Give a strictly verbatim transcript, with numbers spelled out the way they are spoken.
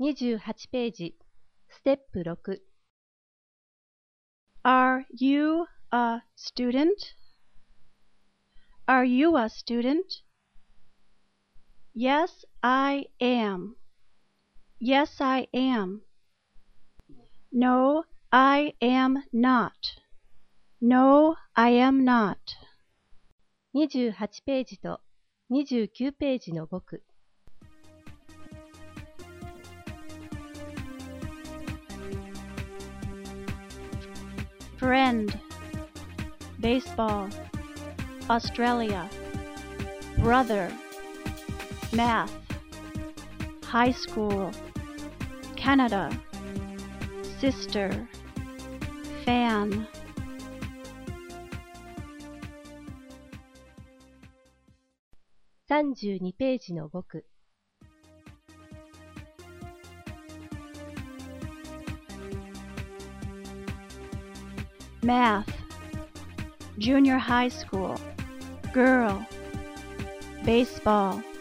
にじゅうはちページ、ステップろく。Are you a student? Are you a student? Yes, I am. Yes, I am. No, I am not. No, I am not. にじゅうはちページとにじゅうきゅうページの僕。Friend, baseball, Australia, brother, math, high school, Canada, sister, fan. さんじゅうにページの僕。Math, junior high school, girl, baseball,